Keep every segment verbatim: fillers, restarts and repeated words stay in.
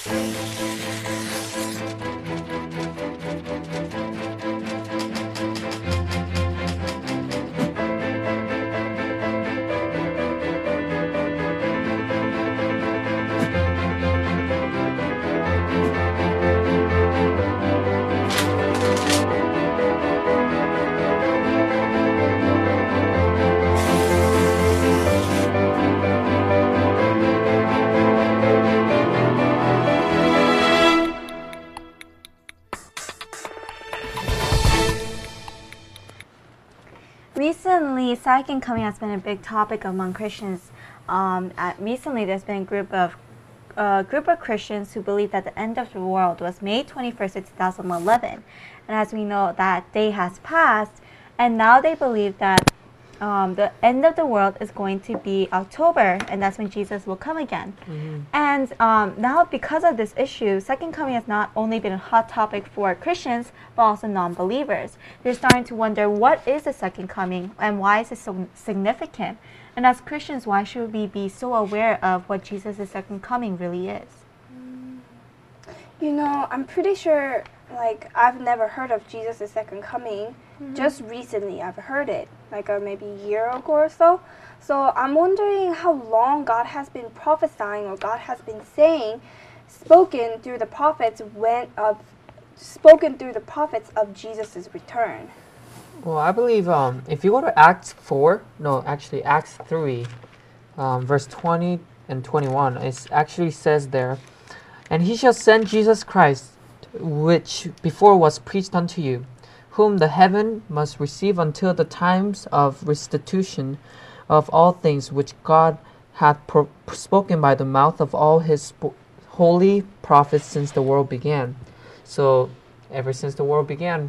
Recently, second coming has been a big topic among Christians. Um, at, recently, there's been a group of a group of Christians who believe that the end of the world was May twenty-first, two thousand eleven, and as we know, that day has passed, and now they believe that um, the end of the world is going to be October, and that's when Jesus will come again. Mm-hmm. And um, now, because of this issue, second coming has not only been a hot topic for Christians, but also non-believers. They're starting to wonder, what is the second coming, and why is it so significant? And as Christians, why should we be so aware of what Jesus' second coming really is? You know, I'm pretty sure, like, I've never heard of Jesus' second coming. Mm-hmm. Just recently I've heard it, like uh, maybe a year ago or so. So I'm wondering how long God has been prophesying, or God has been saying, spoken through the prophets when of, spoken through the prophets of Jesus' return. Well, I believe um, if you go to Acts four, no, actually Acts three, um, verse twenty and twenty-one, it actually says there, "And he shall send Jesus Christ, which before was preached unto you, whom the heaven must receive until the times of restitution of all things which God hath pro- spoken by the mouth of all his sp- holy prophets since the world began." So, ever since the world began,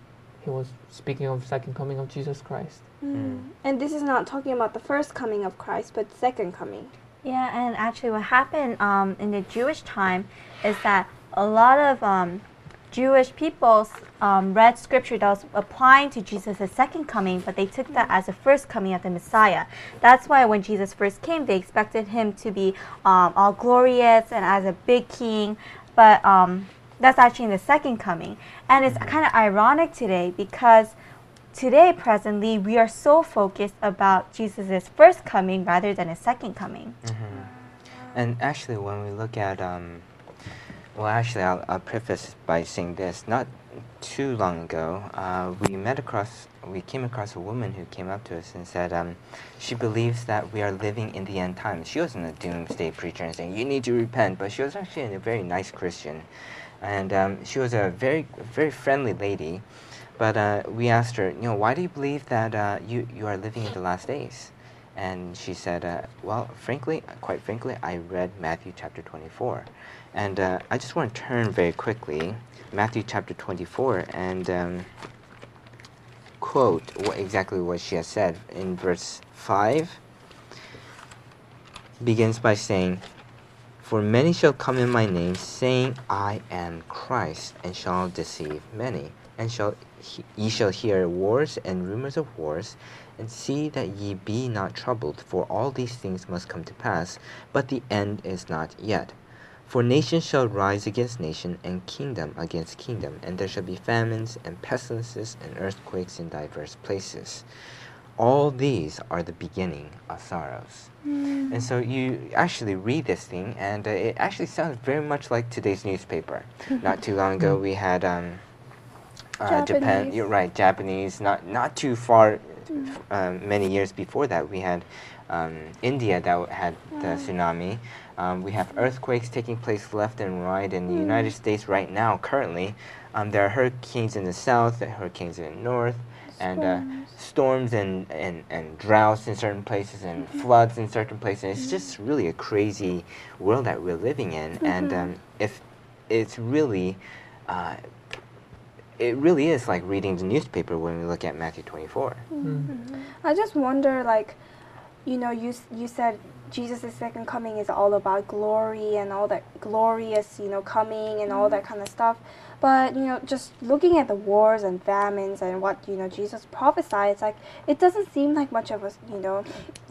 he was speaking of the second coming of Jesus Christ. Mm. And this is not talking about the first coming of Christ, but second coming. Yeah, and actually what happened um, in the Jewish time is that a lot of um, Jewish people um, read scripture that was applying to Jesus' second coming, but they took that as the first coming of the Messiah. That's why when Jesus first came, they expected him to be um, all glorious and as a big king, but um, that's actually in the second coming. And it's kind of ironic today, because today, presently, we are so focused about Jesus' first coming rather than his second coming. Mm-hmm. And actually, when we look at, um, well, actually, I'll, I'll preface by saying this. Not too long ago, uh, we met across, we came across a woman who came up to us and said um, she believes that we are living in the end times. She wasn't a doomsday preacher and saying, you need to repent, but she was actually a very nice Christian. And um, she was a very, very friendly lady. But uh, we asked her, you know, why do you believe that uh, you, you are living in the last days? And she said, uh, well, frankly, quite frankly, I read Matthew chapter twenty-four. And uh, I just want to turn very quickly, Matthew chapter twenty-four, and um, quote what, exactly what she has said. In verse five, begins by saying, "For many shall come in my name, saying, I am Christ, and shall deceive many. And shall he, ye shall hear wars and rumors of wars, and see that ye be not troubled, for all these things must come to pass, but the end is not yet. For nation shall rise against nation, and kingdom against kingdom, and there shall be famines, and pestilences, and earthquakes in diverse places. All these are the beginning of sorrows." Mm. And so you actually read this thing, and uh, it actually sounds very much like today's newspaper. Not too long ago, we had um, uh, Japan. You're right, Japanese. Not not too far, mm. um, many years before that, we had um, India that had the mm. tsunami. Um, we have earthquakes taking place left and right in the mm. United States right now. Currently, um, there are hurricanes in the south, hurricanes in the north. And uh, storms and, and, and droughts in certain places, and mm-hmm. floods in certain places. It's just really a crazy world that we're living in. Mm-hmm. And um, if it's really, uh, it really is like reading the newspaper when we look at Matthew twenty-four. Mm-hmm. Mm-hmm. I just wonder, like, you know, you you said Jesus' second coming is all about glory and all that glorious, you know, coming and mm-hmm. all that kind of stuff. But, you know, just looking at the wars and famines and what, you know, Jesus prophesied, it's like, it doesn't seem like much of a, you know,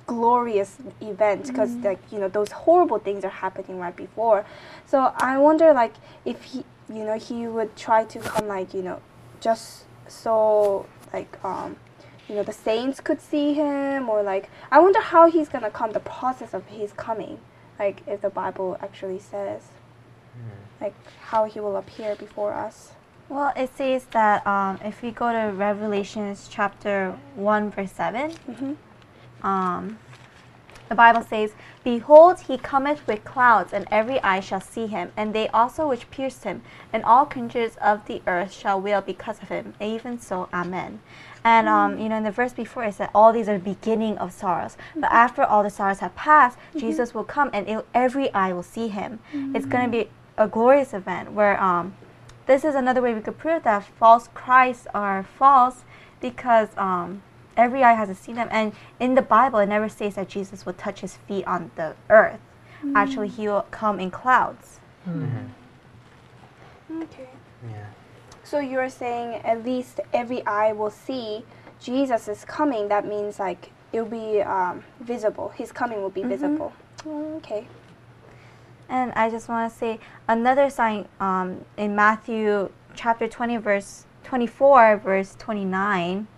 glorious event because mm-hmm. like you know those horrible things are happening right before. So I wonder like if he you know he would try to come like you know just so like um you know the saints could see him, or like I wonder how he's gonna come, the process of his coming, like if the Bible actually says mm. like how he will appear before us. Well, it says that um, if we go to Revelations chapter one verse seven, mm-hmm. um, the Bible says, "Behold, he cometh with clouds, and every eye shall see him, and they also which pierced him, and all kindreds of the earth shall wail because of him. Even so, Amen." And um, you know, in the verse before it said, all these are the beginning of sorrows. Mm-hmm. But after all the sorrows have passed, mm-hmm. Jesus will come, and it, every eye will see him. Mm-hmm. It's going to be a glorious event where um, this is another way we could prove that false Christs are false, because um, every eye has to see them. And in the Bible, it never says that Jesus will touch his feet on the earth. Mm-hmm. Actually, he will come in clouds. Mm-hmm. Okay. Yeah. So you're saying at least every eye will see Jesus is coming. That means like it will be um, visible. His coming will be mm-hmm. visible. Okay. And I just want to say another sign um, in Matthew chapter twenty, verse twenty-four, verse twenty-nine,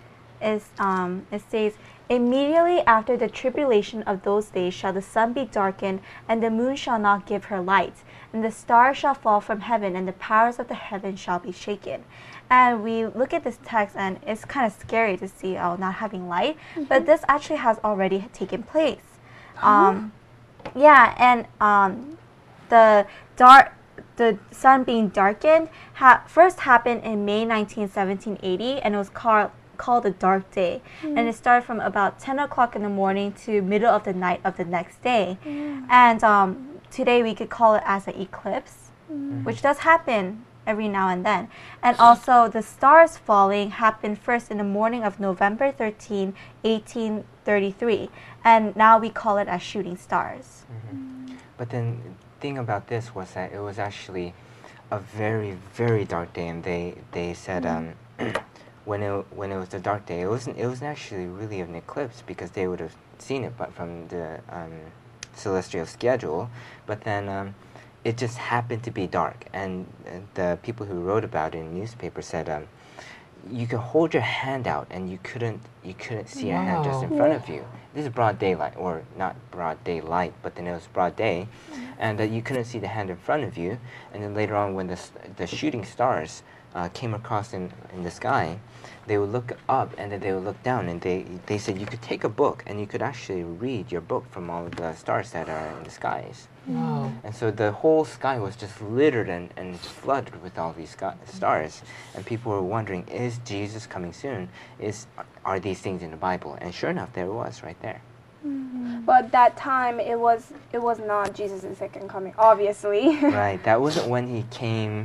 is um, it says, "Immediately after the tribulation of those days shall the sun be darkened, and the moon shall not give her light, and the stars shall fall from heaven, and the powers of the heaven shall be shaken." And we look at this text, and it's kind of scary to see oh, not having light, mm-hmm. but this actually has already taken place. Huh? Um, yeah, and um, the dark, the sun being darkened ha- first happened in May nineteenth, seventeen eighty, and it was called called a dark day, mm. and it started from about ten o'clock in the morning to middle of the night of the next day. Mm. And um, today we could call it as an eclipse, mm. which does happen every now and then. And also the stars falling happened first in the morning of November thirteenth, eighteen thirty-three, and now we call it as shooting stars. Mm-hmm. But then the thing about this was that it was actually a very, very dark day, and they, they said mm. um, when it when it was a dark day, it wasn't it wasn't actually really an eclipse, because they would have seen it, but from the um, celestial schedule. But then um, it just happened to be dark, and uh, the people who wrote about it in the newspaper said um, you could hold your hand out, and you couldn't you couldn't see wow. a hand just in front of you. This is broad daylight, or not broad daylight, but then it was broad day, mm. and uh, you couldn't see the hand in front of you. And then later on, when the the shooting stars Uh, came across in, in the sky, they would look up, and then they would look down, and they they said you could take a book, and you could actually read your book from all of the stars that are in the skies. Wow. And so the whole sky was just littered and, and flooded with all these sky, stars, and people were wondering, is Jesus coming soon? Is are these things in the Bible? And sure enough, there it was right there. Mm-hmm. But at that time, it was it was not Jesus' second coming, obviously. Right. That wasn't when he came.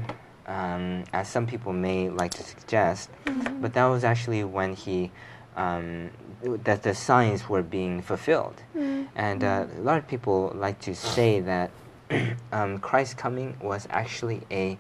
Um, as some people may like to suggest, mm-hmm. but that was actually when he, um, that the signs were being fulfilled. Mm-hmm. And uh, a lot of people like to say that um, Christ's coming was actually a,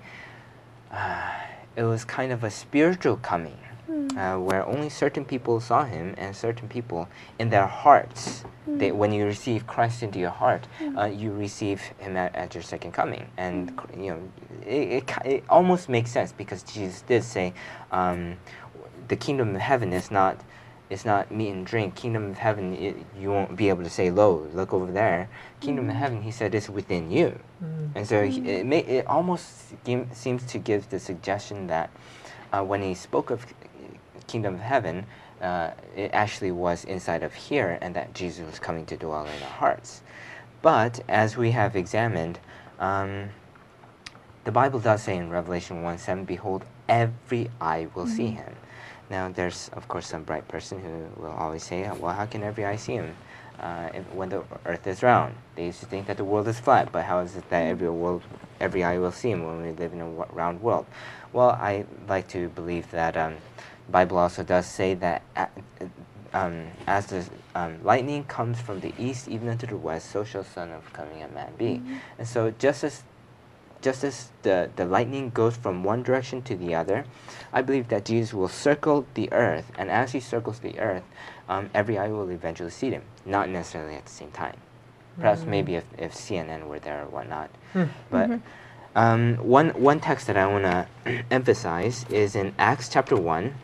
uh, it was kind of a spiritual coming, mm-hmm. uh, where only certain people saw him, and certain people in their hearts, mm-hmm. they, when you receive Christ into your heart, mm-hmm. uh, you receive him at, at your second coming. And mm-hmm. you know, it, it, it almost makes sense, because Jesus did say, um, the kingdom of heaven is not it's not meat and drink. Kingdom of heaven, it, you won't be able to say, lo, look over there. Kingdom mm-hmm. of heaven, he said, is within you. Mm-hmm. And so mm-hmm. it, may, it almost give, seems to give the suggestion that uh, when he spoke of kingdom of heaven, uh, it actually was inside of here, and that Jesus was coming to dwell in our hearts. But as we have examined, um, the Bible does say in Revelation one seven, behold, every eye will mm-hmm. see him. Now, there's, of course, some bright person who will always say, well, how can every eye see him uh, if, when the earth is round? They used to think that the world is flat, but how is it that every, world, every eye will see him when we live in a round world? Well, I like to believe that um, the Bible also does say that uh, um, as the um, lightning comes from the east even unto the west, so shall the Son of Coming of Man be. Mm-hmm. And so just as just as the, the lightning goes from one direction to the other, I believe that Jesus will circle the earth, and as he circles the earth, um, every eye will eventually see him, not necessarily at the same time. Perhaps Mm. maybe if, if C N N were there or whatnot. Hmm. But um, one, one text that I want to emphasize is in Acts chapter one.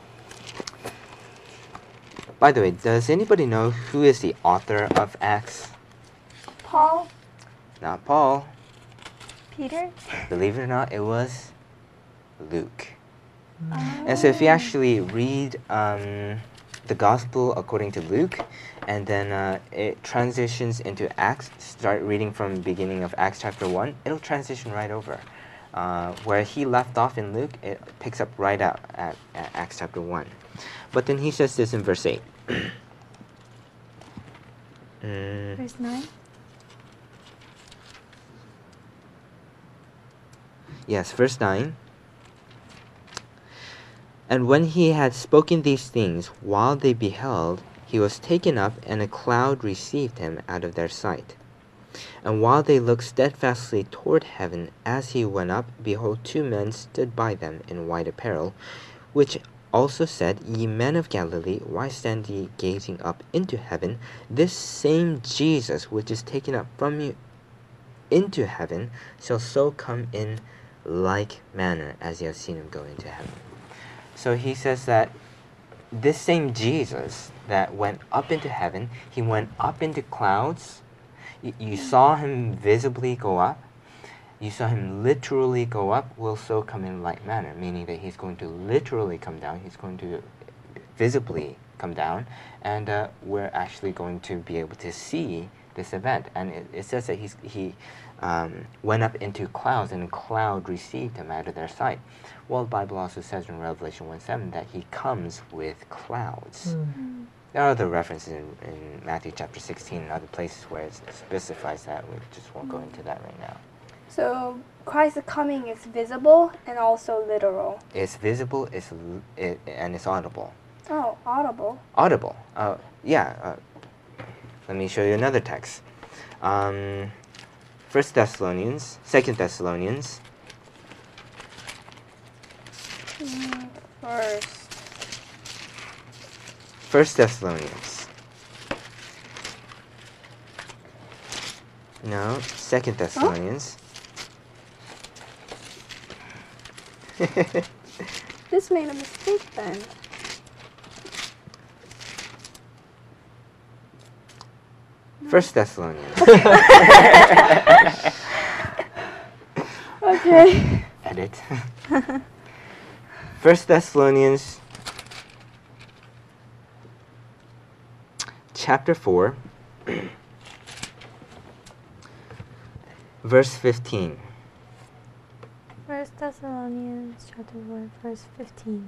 By the way, does anybody know who is the author of Acts? Paul? Not Paul. Peter? Believe it or not, it was Luke. And so if you actually read um, the Gospel according to Luke, and then uh, it transitions into Acts, start reading from the beginning of Acts chapter one, it'll transition right over. Uh, where he left off in Luke, it picks up right out at, at Acts chapter one. But then he says this in verse eight. mm, Verse nine? Yes, verse nine. And when he had spoken these things, while they beheld, he was taken up, and a cloud received him out of their sight. And while they looked steadfastly toward heaven as he went up, behold, two men stood by them in white apparel, which also said, Ye men of Galilee, why stand ye gazing up into heaven? This same Jesus, which is taken up from you into heaven, shall so come in like manner as you have seen him go into heaven. So he says that this same Jesus that went up into heaven, he went up into clouds. You, you saw him visibly go up. You saw him literally go up, will so come in like manner, meaning that he's going to literally come down. He's going to visibly come down, and uh, we're actually going to be able to see this event. And it, it says that he's, he um, went up into clouds, and a cloud received him out of their sight. Well, the Bible also says in Revelation one seven that he comes with clouds. Mm. There are other references in, in Matthew chapter sixteen and other places where it specifies that. We just won't go into that right now. So Christ's coming is visible and also literal. It's visible, it's l- it, and it's audible. Oh, audible. Audible. Uh, yeah. Uh, let me show you another text. Um, First Thessalonians, Second Thessalonians. Mm, First. First Thessalonians. No, Second Thessalonians. This made a mistake then. First Thessalonians. Okay. Edit. First Thessalonians chapter four, verse fifteen. First Thessalonians chapter one, verse fifteen.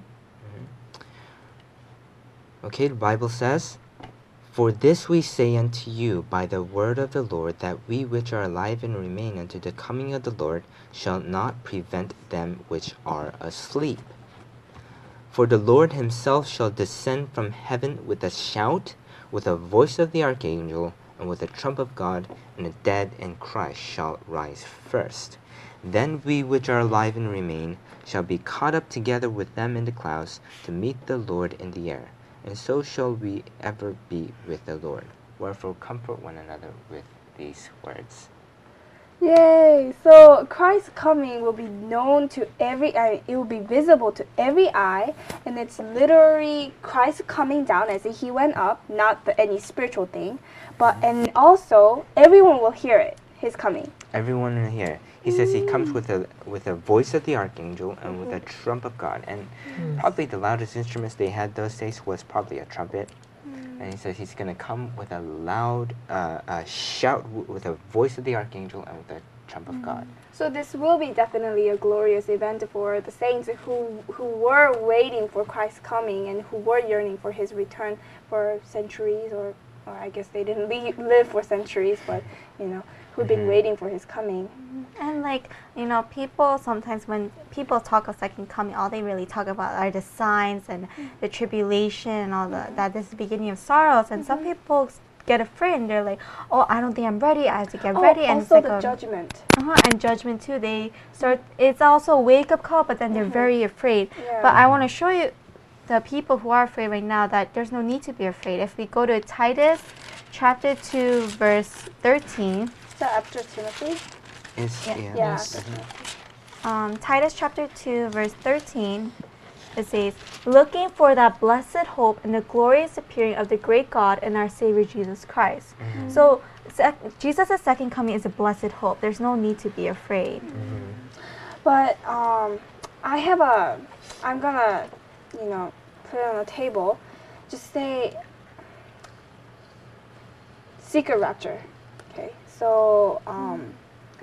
Okay, the Bible says, For this we say unto you by the word of the Lord, that we which are alive and remain unto the coming of the Lord shall not prevent them which are asleep. For the Lord himself shall descend from heaven with a shout, with a voice of the archangel, and with a trump of God, and the dead in Christ shall rise first. Then we which are alive and remain shall be caught up together with them in the clouds to meet the Lord in the air. And so shall we ever be with the Lord. Wherefore comfort one another with these words. Yay! So Christ's coming will be known to every eye. It will be visible to every eye, and it's literally Christ coming down as if he went up, not the, any spiritual thing, but and also everyone will hear it. His coming. Everyone in here. He says he comes with a with a voice of the archangel and with a trump of God. And Mm. probably the loudest instruments they had those days was probably a trumpet. And he says he's going to come with a loud uh, uh, shout, w- with a voice of the archangel and with a trump of God. So this will be definitely a glorious event for the saints who who were waiting for Christ's coming and who were yearning for his return for centuries, or or I guess they didn't le- live for centuries, but you know, who've been Mhm. waiting for his coming. And like, you know, people sometimes when people talk of second coming, all they really talk about are the signs and the tribulation and all the, that this is the beginning of sorrows. And some people get afraid and they're like, oh, I don't think I'm ready. I have to get Oh, ready. And also it's like the a, judgment. uh-huh, and judgment too. They start. It's also a wake up call, but then they're Mhm. very afraid. Yeah. But I want to show you the people who are afraid right now that there's no need to be afraid. If we go to Titus chapter two verse thirteen, Is that after Timothy? It's, Yeah. yeah. Yeah. Yes. That's Mhm. right. um, Titus chapter two verse thirteen, it says, looking for that blessed hope and the glorious appearing of the great God and our Savior Jesus Christ. Mhm. So sec- Jesus' second coming is a blessed hope. There's no need to be afraid. Mhm. But um, I have a. I'm gonna, you know, put it on the table. Just say secret rapture. Okay. So um,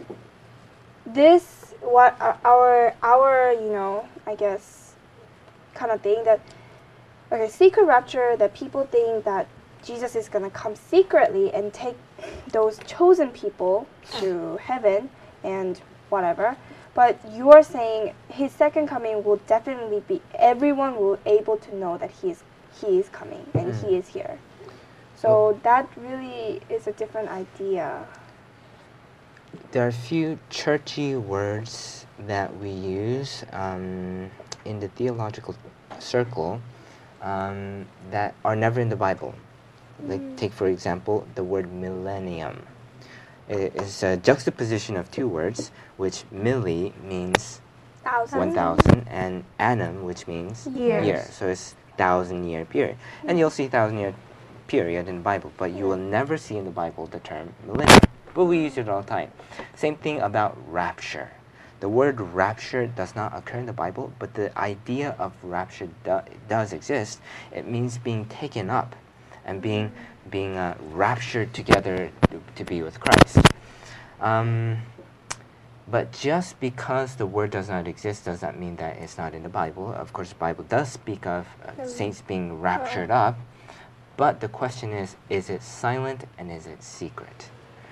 this what uh, our our you know I guess kind of thing that okay secret rapture that people think that Jesus is gonna come secretly and take those chosen people to heaven and whatever. But you are saying his second coming will definitely be everyone will able to know that he is he is coming and Mm. he is here. So that really is a different idea. There are a few churchy words that we use um, in the theological circle um, that are never in the Bible. Like, take for example the word millennium. It is a juxtaposition of two words, which milli means Thousand. one thousand, and annum, which means Years. year. So it's thousand year period. And you'll see thousand year period in the Bible, but you will never see in the Bible the term millennium. But we use it all the time. Same thing about rapture. The word rapture does not occur in the Bible, but the idea of rapture do, does exist. It means being taken up and being being uh, raptured together to, to be with Christ. Um, but just because the word does not exist does not mean that it's not in the Bible. Of course, the Bible does speak of uh, saints being raptured up, but the question is, is it silent and is it secret?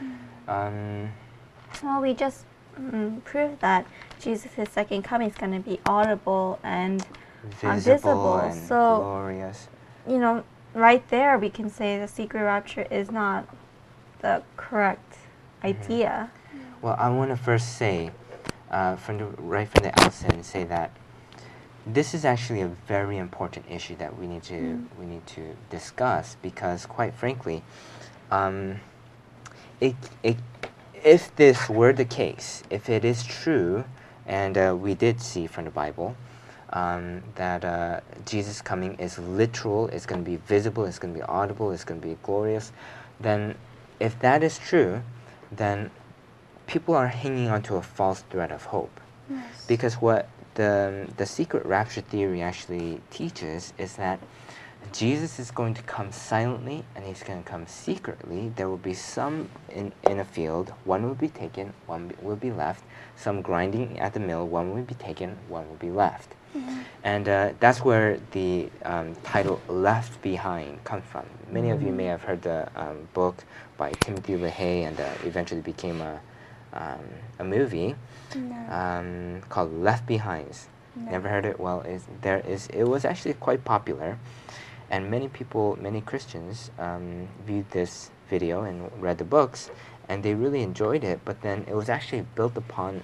Um, Well, we just mm, proved that Jesus' second coming is going to be audible and visible Uh, visible, and so- glorious. you know, right there we can say the secret rapture is not the correct idea. Well, I want to first say, uh, from the right from the outset, and say that this is actually a very important issue that we need to we need to discuss, because, quite frankly, um, it it if this were the case, if it is true, and uh, we did see from the Bible um, that uh, Jesus' coming is literal, it's going to be visible, it's going to be audible, it's going to be glorious, then if that is true, then people are hanging on to a false thread of hope. Yes. Because what the, the secret rapture theory actually teaches is that Jesus is going to come silently and he's going to come secretly. There will be some in, in a field, one will be taken, one will be left. Some grinding at the mill, one will be taken, one will be left. Mm-hmm. And uh, that's where the um, title Left Behind comes from. Many of you may have heard the um, book by Timothy LaHaye, and uh, eventually became a, um, a movie No. um, called Left Behind. No. Never heard it? Well, it's, there is. It was actually quite popular, and many people, many Christians, um, viewed this video and read the books, and they really enjoyed it. But then it was actually built upon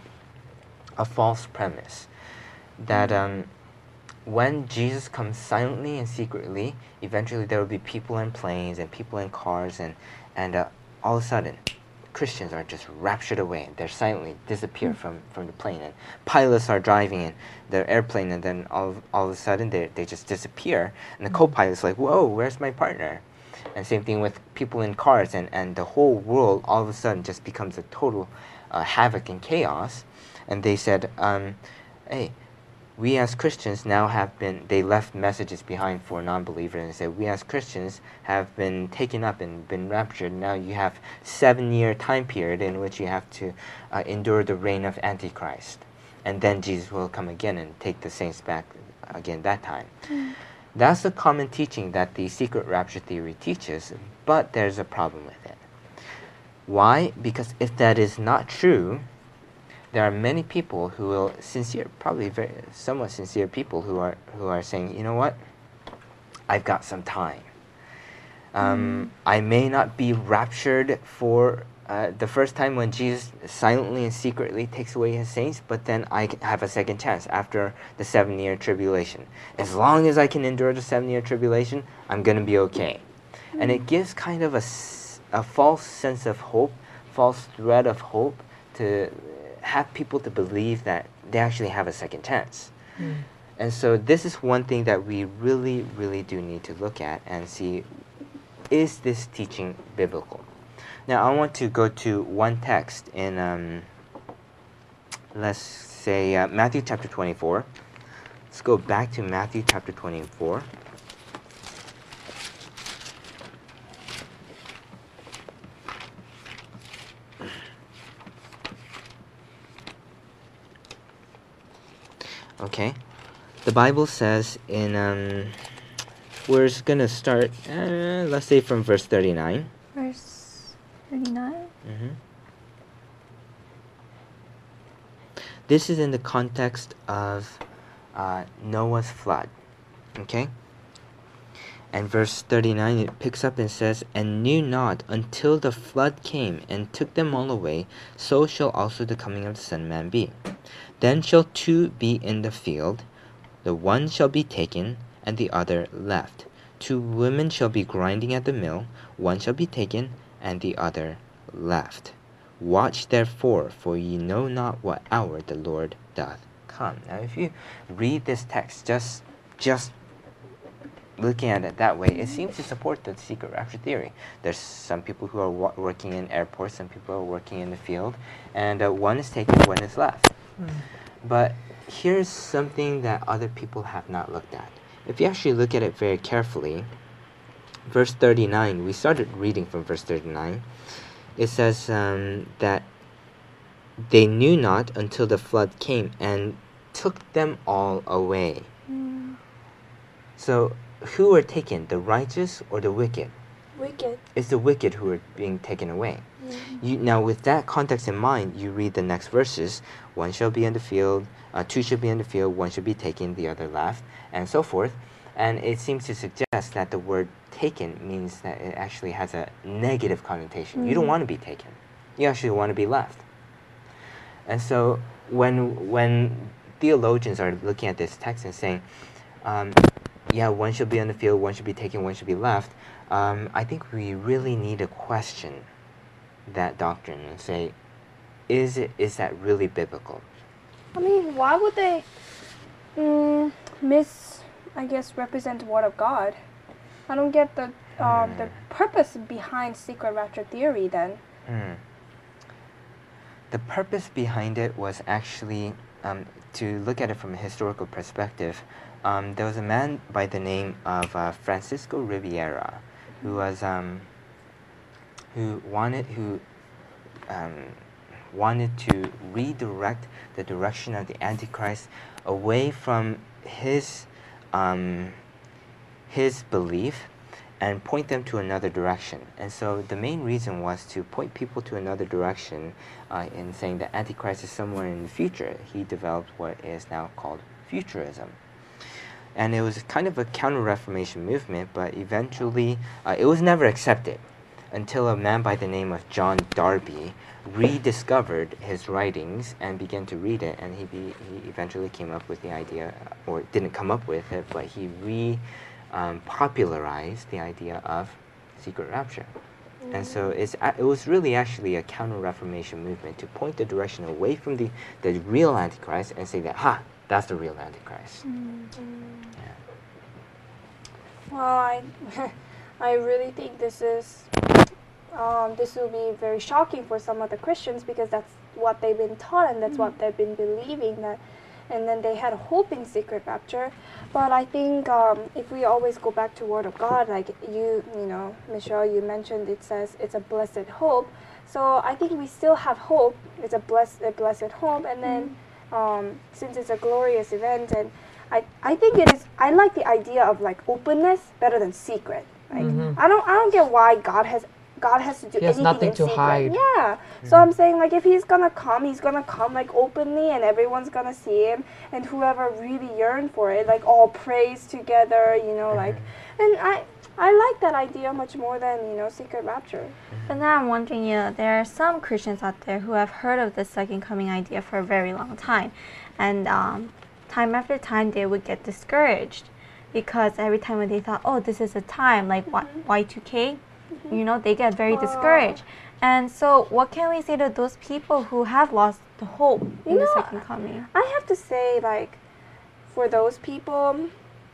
a false premise that um, when Jesus comes silently and secretly, eventually there will be people in planes and people in cars, and and uh, all of a sudden, Christians are just raptured away. They silently disappear Mm. from, from the plane, and pilots are driving in their airplane, and then all of, all of a sudden they they just disappear, and the co-pilot's like, "Whoa, where's my partner?" And same thing with people in cars, and, and the whole world all of a sudden just becomes a total uh, havoc and chaos. And they said, um, "Hey, we as Christians now have been," they left messages behind for non-believers and said, "We as Christians have been taken up and been raptured. Now you have seven-year time period in which you have to uh, endure the reign of Antichrist. And then Jesus will come again and take the saints back again that time." Mm. That's the common teaching that the secret rapture theory teaches, but there's a problem with it. Why? Because if that is not true, there are many people who will, sincere, probably very somewhat sincere people who are who are saying, "You know what? I've got some time. Um, I may not be raptured for uh, the first time when Jesus silently and secretly takes away his saints, but then I c- have a second chance after the seven year tribulation. As long as I can endure the seven year tribulation, I'm going to be okay. And it gives kind of a, s- a false sense of hope, false thread of hope to have people to believe that they actually have a second chance. And so this is one thing that we really, really do need to look at and see, is this teaching biblical? Now I want to go to one text in, um, let's say, uh, Matthew chapter twenty-four. Let's go back to Matthew chapter twenty-four. Okay. The Bible says in, um, we're going to start, uh, let's say from verse thirty-nine. Verse thirty-nine. Mm-hmm. This is in the context of uh, Noah's flood. Okay? And verse thirty-nine, it picks up and says, "And knew not until the flood came and took them all away, so shall also the coming of the Son of Man be. Then shall two be in the field, the one shall be taken, and the other left. Two women shall be grinding at the mill, one shall be taken, and the other left. Watch therefore, for ye know not what hour the Lord doth come." Now if you read this text, just just looking at it that way, it seems to support the secret rapture theory. There's some people who are wa- working in airports, some people are working in the field, and uh, one is taken, one is left. But here's something that other people have not looked at. If you actually look at it very carefully, verse thirty-nine, we started reading from verse thirty-nine. It says um, that they knew not until the flood came and took them all away. So who were taken, the righteous or the wicked? Wicked. It's the wicked who are being taken away. You, now, with that context in mind, you read the next verses. One shall be in the field, uh, two shall be in the field, one shall be taken, the other left, and so forth. And it seems to suggest that the word taken means that it actually has a negative connotation. You don't want to be taken. You actually want to be left. And so when, when theologians are looking at this text and saying, um, yeah, one should be in the field, one should be taken, one should be left, um, I think we really need to question that doctrine and say, is it is that really biblical? I mean, why would they mm, mis, I guess, represent the Word of God? I don't get the um, the purpose behind secret rapture theory then. Mm. The purpose behind it was actually um, to look at it from a historical perspective. Um, there was a man by the name of uh, Francisco Riviera, who was um, who wanted who um, wanted to redirect the direction of the Antichrist away from his um, his belief and point them to another direction. And so the main reason was to point people to another direction uh, in saying that Antichrist is somewhere in the future. He developed what is now called futurism. And it was kind of a counter-Reformation movement, but eventually uh, it was never accepted until a man by the name of John Darby rediscovered his writings and began to read it, and he, be, he eventually came up with the idea, or didn't come up with it, but he re um, popularized the idea of secret rapture. Mm-hmm. And so it's, it was really actually a counter-Reformation movement to point the direction away from the, the real Antichrist and say that, ha, that's the real Antichrist. Mm-hmm. Yeah. Well, I, I really think this is, um, this will be very shocking for some of the Christians because that's what they've been taught and that's mm-hmm. what they've been believing, that, and then they had hope in secret rapture. But I think um, if we always go back to Word of God, like you, you know, Michelle, you mentioned it says it's a blessed hope. So I think we still have hope. It's a blessed, a blessed hope, and then. Mm-hmm. Um, since it's a glorious event, and I, I think it is, I like the idea of like openness better than secret. Like mm-hmm. I don't I don't get why God has God has to do he has anything nothing in to secret. hide. Yeah. Mm-hmm. So I'm saying like if he's gonna come, he's gonna come like openly, and everyone's gonna see him, and whoever really yearn for it, like all praise together, you know, mm-hmm. like, and I I like that idea much more than, you know, secret rapture. But now I'm wondering, you know, there are some Christians out there who have heard of the second coming idea for a very long time. And um, time after time, they would get discouraged because every time when they thought, oh, this is a time, like Mhm. Y two K, you know, they get very Oh. discouraged. And so what can we say to those people who have lost the hope in You the know, second coming? I have to say, like, for those people,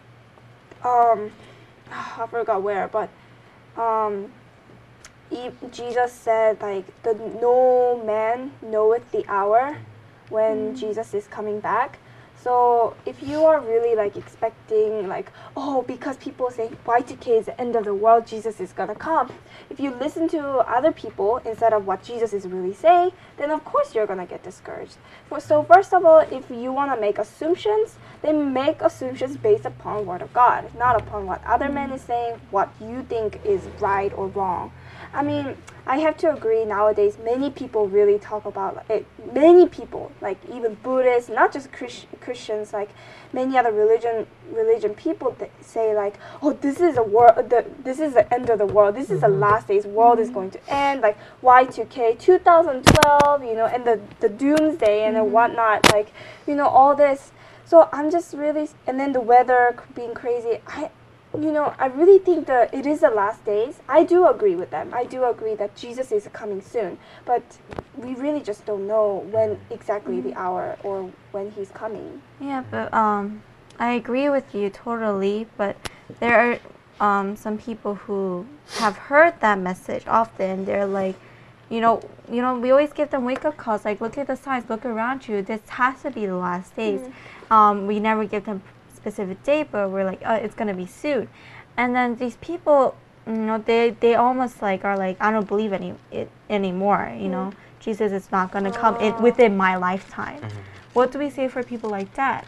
um, I forgot where, but um, e- Jesus said, like, the no man knoweth the hour when Jesus is coming back. So if you are really like expecting like, oh, because people say Y two K is the end of the world, Jesus is gonna come. If you listen to other people instead of what Jesus is really saying, then of course you're gonna get discouraged. For, so first of all, if you wanna make assumptions, then make assumptions based upon Word of God, not upon what other men is saying, what you think is right or wrong. I mean, I have to agree nowadays many people really talk about it. Many people, like even Buddhists, not just Christ- Christians, like many other religion religion people that say like, oh, this is a world, the, this is the end of the world. This is the Mhm. last days. World is going to end. Like Y two K, two thousand twelve, you know, and the the doomsday and then whatnot. Like, you know, all this. So I'm just really, and then the weather being crazy. I you know, I really think that it is the last days. I do agree with them. I do agree that Jesus is coming soon, but we really just don't know when exactly the hour or when he's coming. Yeah, but um, I agree with you totally. But there are um, some people who have heard that message often. They're like, you know, you know, we always give them wake up calls. Like, look at the signs, look around you. This has to be the last days. Um, we never give them specific date, but we're like, oh, it's gonna be soon. And then these people, you know, they they almost like are like, I don't believe any it anymore. You know, Jesus is not gonna come in Oh. within my lifetime. Mhm. What do we say for people like that?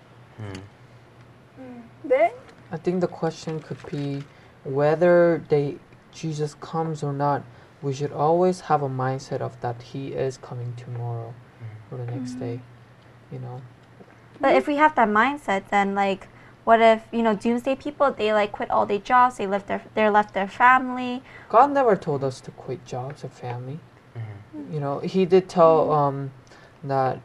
Hmm. Then I think the question could be whether they Jesus comes or not. We should always have a mindset of that he is coming tomorrow or the next day. You know. But if we have that mindset, then like, what if, you know, doomsday people, they like quit all their jobs, they left their they left their family. God never told us to quit jobs or family. Mhm. You know, he did tell um that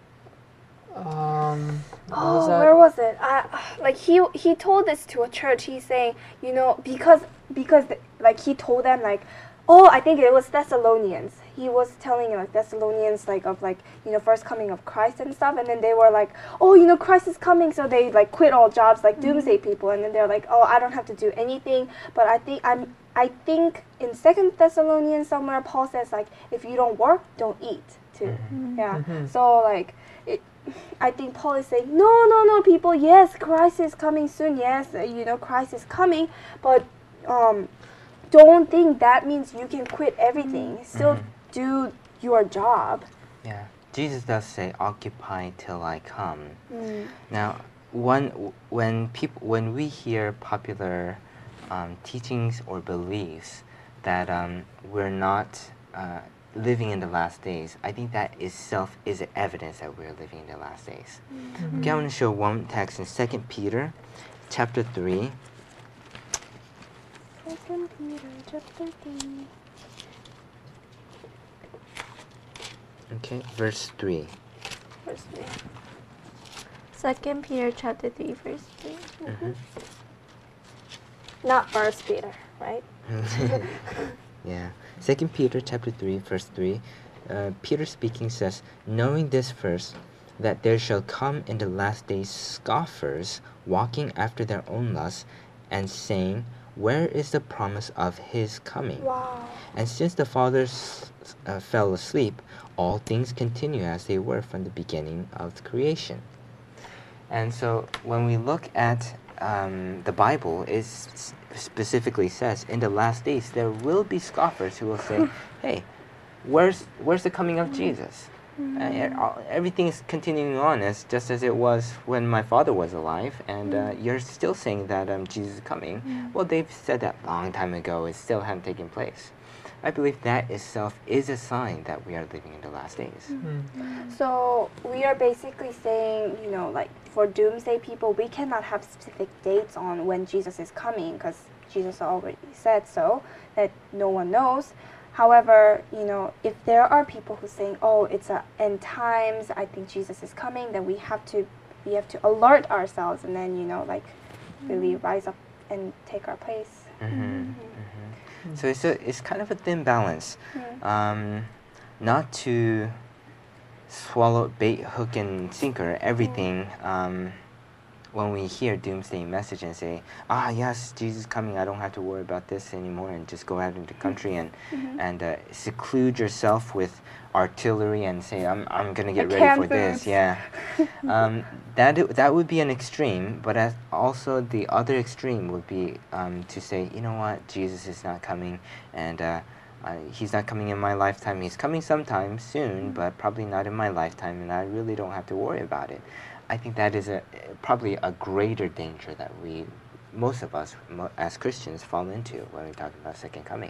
um what was oh, that? where was it? I like he he told this to a church. He's saying, you know, because because like he told them like, oh, I think it was Thessalonians. He was telling like Thessalonians like of like, you know, first coming of Christ and stuff, and then they were like, oh, you know, Christ is coming, so they like quit all jobs like doomsday people, and then they're like, oh, I don't have to do anything. But I think I'm I think in Second Thessalonians somewhere Paul says like, if you don't work, don't eat too. Yeah. Mhm. So like it. I think Paul is saying, no, no, no, people. Yes, Christ is coming soon. Yes, uh, you know, Christ is coming, but um, don't think that means you can quit everything. Still Mhm. do your job. Yeah. Jesus does say, "Occupy till I come." Mm. Now, one when people when we hear popular um, teachings or beliefs that um, we're not uh, living in the last days, I think that itself is evidence that we're living in the last days. Okay, I want to show one text in Second Peter, chapter three. Second Peter chapter three. Okay, verse three. Verse three. Second Peter chapter three, verse three. Mhm. Not First Peter, right? Yeah. Second Peter chapter three, verse three. Uh, Peter speaking says, knowing this first, that there shall come in the last days scoffers, walking after their own lusts, and saying, where is the promise of his coming? Wow. And since the fathers uh, fell asleep, all things continue as they were from the beginning of the creation. And so when we look at um, the Bible, it s- specifically says, in the last days, there will be scoffers who will say, hey, where's where's the coming of Jesus? Uh, e- all- everything is continuing on as just as it was when my father was alive, and uh, you're still saying that um, Jesus is coming. Well, they've said that long time ago. It still hasn't taken place. I believe that itself is a sign that we are living in the last days. So we are basically saying, you know, like for doomsday people, we cannot have specific dates on when Jesus is coming because Jesus already said so, that no one knows. However, you know, if there are people who saying, "Oh, it's a end times. I think Jesus is coming," then we have to we have to alert ourselves, and then you know, like, really rise up and take our place. Mm-hmm. Mm-hmm. So it's a it's kind of a thin balance, Mm. um, not to swallow bait, hook, and sinker everything. Um, when we hear doomsday message and say, ah, yes, Jesus is coming, I don't have to worry about this anymore, and just go out into the country and Mhm. and uh, seclude yourself with artillery and say, I'm I'm gonna get The ready for canned this. foods. Yeah, um, that i- that would be an extreme, but as also the other extreme would be um, to say, you know what, Jesus is not coming, and uh, uh, he's not coming in my lifetime. He's coming sometime soon, but probably not in my lifetime, and I really don't have to worry about it. I think that is a probably a greater danger that we, most of us, mo- as Christians, fall into when we talk about second coming.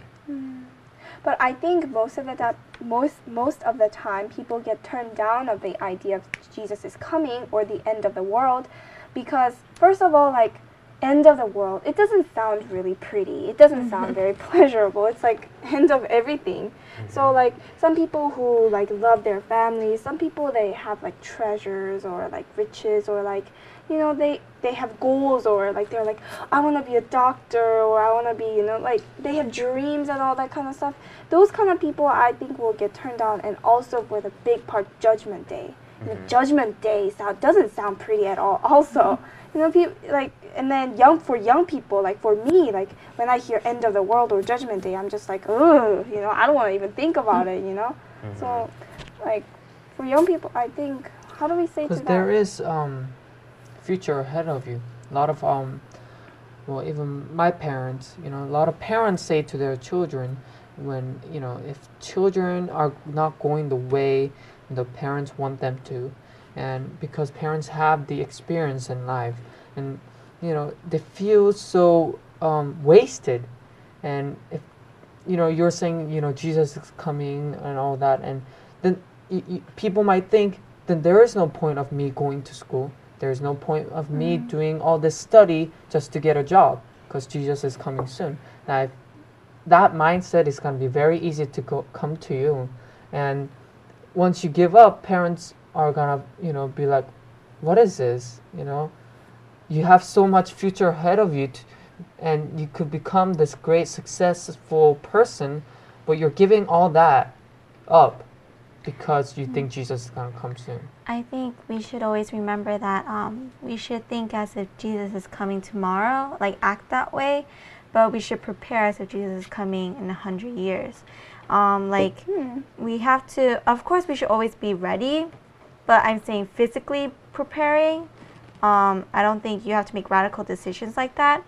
But I think most of the that most most of the time people get turned down of the idea of Jesus is coming or the end of the world, because first of all, like, end of the world, it doesn't sound really pretty. It doesn't sound very pleasurable. It's like end of everything. So like some people who like love their families, some people they have like treasures or like riches or like, you know, they they have goals, or like they're like, I want to be a doctor, or I want to be, you know, like they have dreams and all that kind of stuff. Those kind of people I think will get turned down, and also with a big part, Judgment Day. And the Judgment Day sound doesn't sound pretty at all. Also, you know, people like, and then young for young people, like for me, like when I hear end of the world or Judgment Day, I'm just like, ugh, you know, I don't want to even think about it, you know. So, like, for young people, I think, how do we say to Because that? there is um, future ahead of you. A lot of um, well, even my parents, you know, a lot of parents say to their children, when, you know, if children are not going the way the parents want them to, and because parents have the experience in life, and, you know, they feel so um, wasted, and if, you know, you're saying, you know, Jesus is coming and all that, and then y- y- people might think, then there is no point of me going to school. There's no point of me doing all this study just to get a job, because Jesus is coming soon. Now, if that mindset is going to be very easy to go, come to you, and once you give up, parents are going to, you know, be like, what is this? You know, you have so much future ahead of you, t- and you could become this great successful person, but you're giving all that up because you think Jesus is going to come soon. I think we should always remember that um, we should think as if Jesus is coming tomorrow, like act that way, but we should prepare as if Jesus is coming in a hundred years. Um, like Hmm. we have to, of course, we should always be ready, but I'm saying physically preparing. Um, I don't think you have to make radical decisions like that.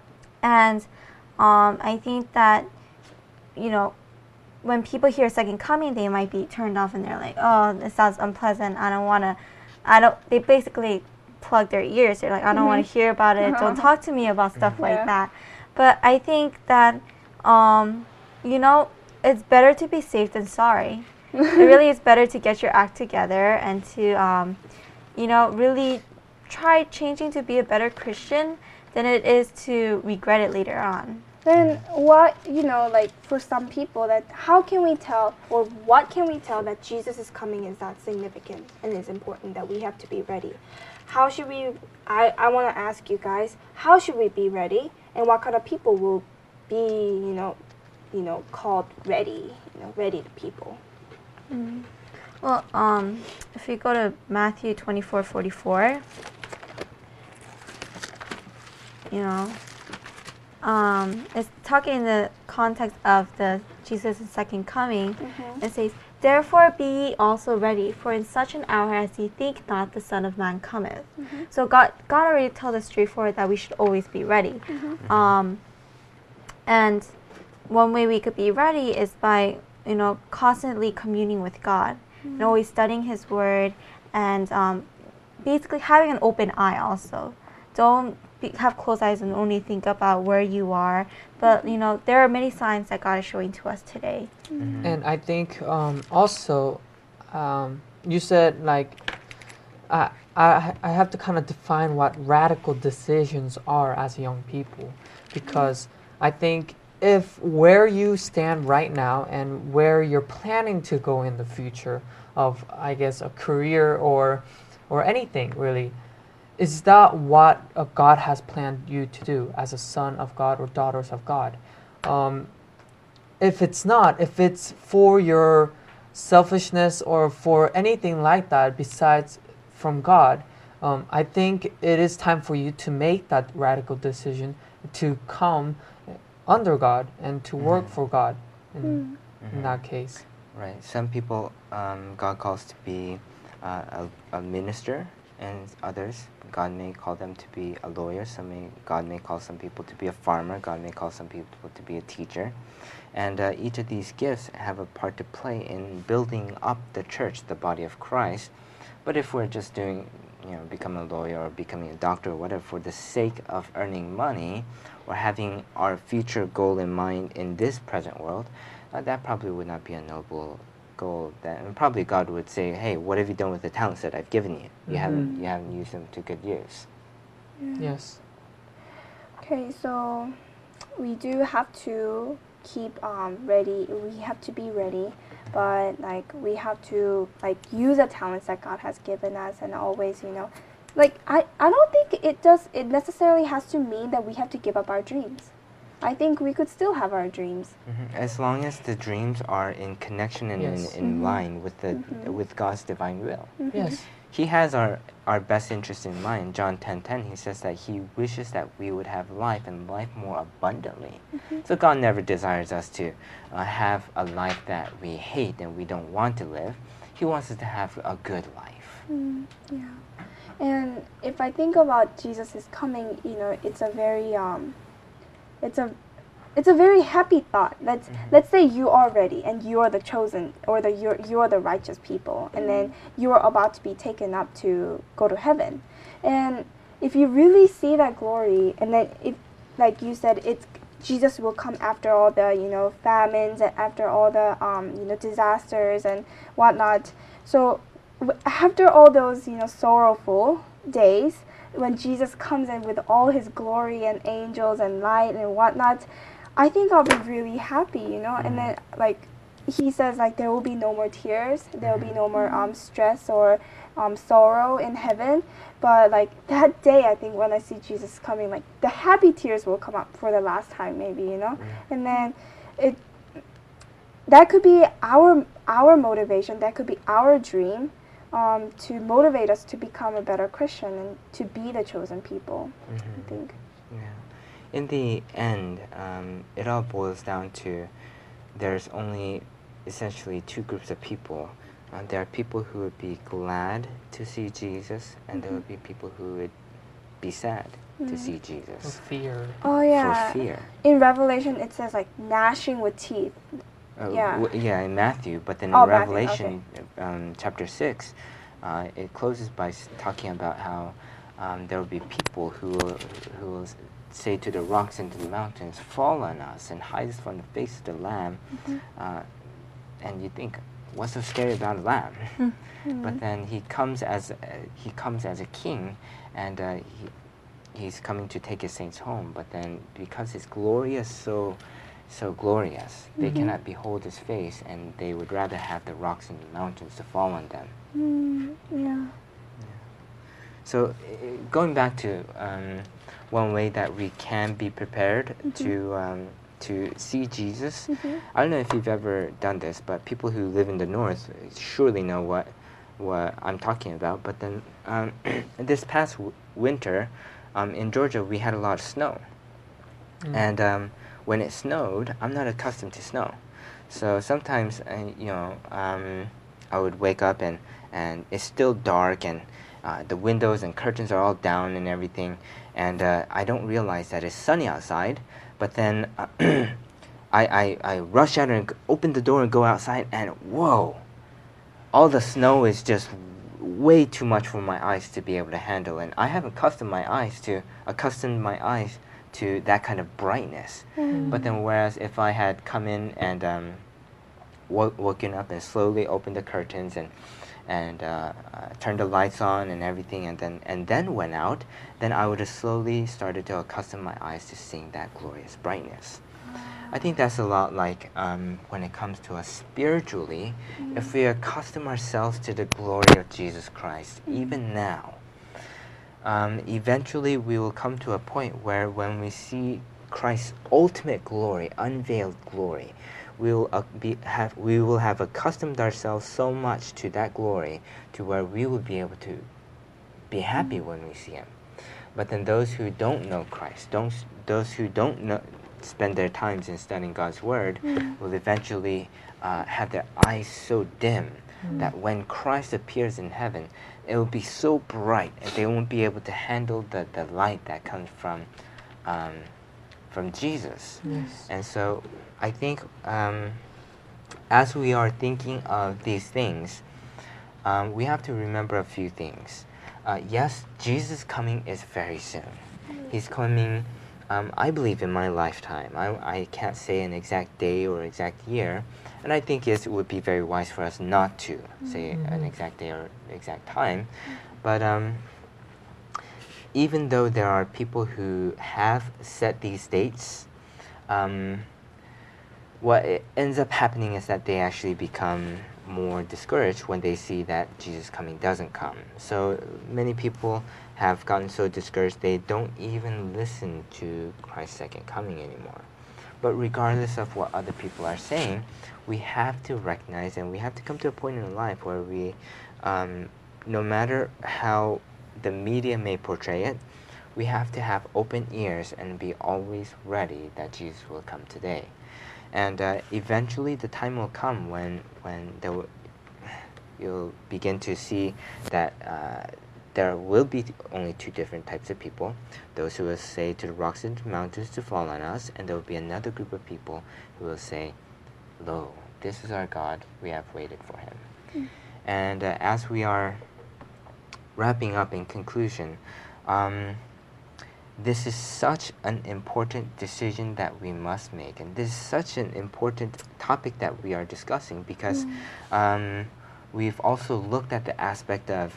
And um, I think that, you know, when people hear second coming, they might be turned off and they're like, oh, this sounds unpleasant. I don't want to, I don't, they basically plug their ears. They're like, I don't want to hear about it. Don't talk to me about stuff Yeah. like that. But I think that, um, you know, it's better to be safe than sorry. It really is better to get your act together and to, um, you know, really try changing to be a better Christian than it is to regret it later on. Then what, you know, like for some people, that how can we tell, or what can we tell that Jesus is coming is that significant and is important, that we have to be ready? How should we, I, I want to ask you guys, how should we be ready, and what kind of people will be, you know, you know, called ready, you know, ready people? Well, um, if we go to Matthew twenty-four forty-four, you know, um, it's talking in the context of the Jesus' second coming. Mhm. It says, therefore be ye also ready, for in such an hour as ye think not, the Son of Man cometh. So God, God already told us straightforward that we should always be ready. Um, and one way we could be ready is by, you know, constantly communing with God, and always studying His Word, and um, basically having an open eye also. Don't be, have closed eyes and only think about where you are, but, you know, there are many signs that God is showing to us today. And I think um, also, um, you said, like, I, I, I have to kind of define what radical decisions are as young people, because I think if where you stand right now and where you're planning to go in the future of, I guess, a career or or anything really, is that what uh, God has planned you to do as a son of God or daughters of God? Um, if it's not, if it's for your selfishness or for anything like that besides from God, um, I think it is time for you to make that radical decision to come under God and to work for God in, in that case. Right. Some people, um, God calls to be uh, a, a minister, and others, God may call them to be a lawyer. Some may, God may call some people to be a farmer. God may call some people to be a teacher. And uh, each of these gifts have a part to play in building up the church, the body of Christ. But if we're just doing, you know, becoming a lawyer or becoming a doctor or whatever for the sake of earning money or having our future goal in mind in this present world, uh, that probably would not be a noble goal. That, and probably God would say, hey, what have you done with the talents that I've given you? You, Mhm. haven't, you haven't used them to good use. Yes. Okay, so we do have to keep um, ready. We have to be ready, but like we have to like use the talents that God has given us, and always, you know, like I, I don't think it does. It necessarily has to mean that we have to give up our dreams. I think we could still have our dreams. Mm-hmm. As long as the dreams are in connection and Yes. in, in Mhm. line with the Mhm. with God's divine will. Mhm. Yes. He has our, our best interest in mind. John ten ten, he says that he wishes that we would have life and life more abundantly. Mhm. So God never desires us to uh, have a life that we hate and we don't want to live. He wants us to have a good life. Mm, yeah. And if I think about Jesus is coming, you know, it's a very um, it's a it's a very happy thought. Let's Mhm. let's say you are ready and you are the chosen, or the you're you are the righteous people, and then you are about to be taken up to go to heaven. And if you really see that glory, and then if, like you said, it's Jesus will come after all the, you know, famines and after all the um, you know, disasters and whatnot. So w- after all those, you know, sorrowful days, when Jesus comes in with all his glory and angels and light and whatnot, I think I'll be really happy, you know. And then, like, he says, like, there will be no more tears, there will be no more um, stress or um, sorrow in heaven. But like that day, I think when I see Jesus coming, like the happy tears will come up for the last time, maybe, you know. And then it that could be our our motivation, that could be our dream, um, to motivate us to become a better Christian and to be the chosen people. Mhm. I think. Yeah. In the end, um, it all boils down to there's only essentially two groups of people. Uh, there are people who would be glad to see Jesus, and there would be people who would be sad to Mhm. see For Jesus fear. Oh yeah. for fear. In Revelation, it says like gnashing with teeth. Uh, Yeah. w- yeah, in Matthew, but then in Oh, Matthew, Revelation, um, chapter six, uh, it closes by s- talking about how um, there will be people who will, who will s- say to the rocks and to the mountains, "Fall on us and hide us from the face of the Lamb." Uh, and you think, what's so scary about a lamb? But then he comes as uh, he comes as a king, and uh, he he's coming to take his saints home. But then because his glory is so so glorious, they cannot behold his face, and they would rather have the rocks and the mountains to fall on them. Mm, yeah. So uh, going back to um, one way that we can be prepared to um, to see Jesus. I don't know if you've ever done this, but people who live in the north surely know what what I'm talking about. But then um, this past w- winter um, in Georgia, we had a lot of snow, Mm. and um, when it snowed, I'm not accustomed to snow, so sometimes uh, you know um, I would wake up and and it's still dark and uh, the windows and curtains are all down and everything, and uh, I don't realize that it's sunny outside. But then uh, I, I I rush out and g- open the door and go outside, and whoa, all the snow is just way too much for my eyes to be able to handle, and I haven't accustomed my eyes to accustomed my eyes to that kind of brightness. But then whereas if I had come in and um, wo- woken up and slowly opened the curtains and and uh, uh, turned the lights on and everything, and then and then went out, then I would have slowly started to accustom my eyes to seeing that glorious brightness. I think that's a lot like um, when it comes to us spiritually. Mm-hmm. If we accustom ourselves to the glory of Jesus Christ, mm-hmm. even now, um, eventually we will come to a point where when we see Christ's ultimate glory, unveiled glory, we will uh, be have we will have accustomed ourselves so much to that glory to where we will be able to be happy mm-hmm. when we see Him. But then those who don't know Christ, don't those who don't know, spend their times in studying God's Word, mm. will eventually uh, have their eyes so dim mm. that when Christ appears in heaven, it will be so bright and they won't be able to handle the, the light that comes from um, from Jesus. Yes. And so I think um, as we are thinking of these things, um, we have to remember a few things. Uh, yes, Jesus' coming is very soon. He's coming, um, I believe, in my lifetime. I, I can't say an exact day or exact year, and I think it would be very wise for us not to say mm-hmm. an exact day or exact time. But um, even though there are people who have set these dates, um, what it ends up happening is that they actually become more discouraged when they see that Jesus' coming doesn't come. So many people have gotten so discouraged they don't even listen to Christ's second coming anymore. But regardless of what other people are saying, we have to recognize and we have to come to a point in life where we, um, no matter how the media may portray it, we have to have open ears and be always ready that Jesus will come today. And uh, eventually the time will come when when there will, you'll begin to see that uh, there will be only two different types of people. Those who will say to the rocks and the mountains to fall on us, and there will be another group of people who will say, lo, this is our God, we have waited for Him. Mm. And uh, as we are wrapping up in conclusion, um, this is such an important decision that we must make, and this is such an important topic that we are discussing because mm. um, we've also looked at the aspect of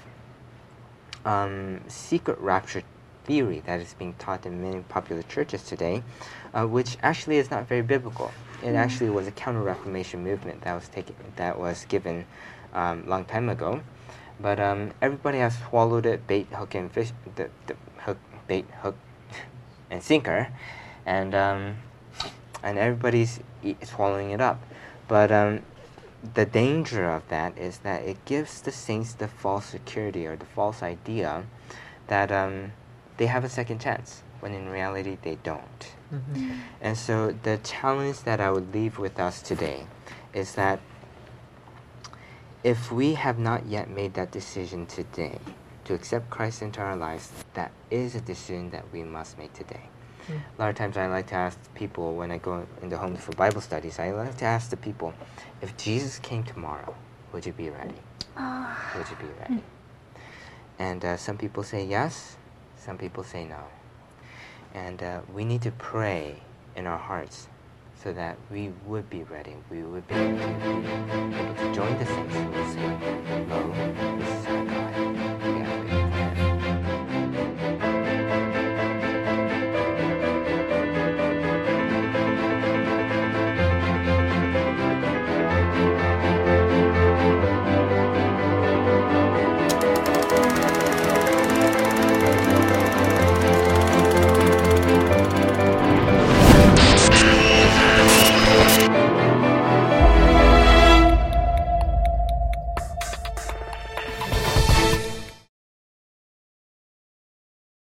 um, secret rapture theory that is being taught in many popular churches today, uh, which actually is not very biblical. It mm. actually was a counter-Reformation movement that was taken, that was given a um, long time ago, but um, everybody has swallowed it, bait, hook, and fish. The, the hook, bait, hook, and sinker, and um, and everybody's e- swallowing it up. But um, the danger of that is that it gives the saints the false security or the false idea that um, they have a second chance, when in reality they don't. Mm-hmm. And so the challenge that I would leave with us today is that if we have not yet made that decision today, to accept Christ into our lives, that is a decision that we must make today. Mm. A lot of times I like to ask people when I go in the homes for Bible studies, I like to ask the people, if Jesus came tomorrow, would you be ready? Uh. Would you be ready? Mm. And uh, some people say yes, some people say no. And uh, we need to pray in our hearts so that we would be ready, we would be able to, be able to join the saints who will say, lo, this is our God.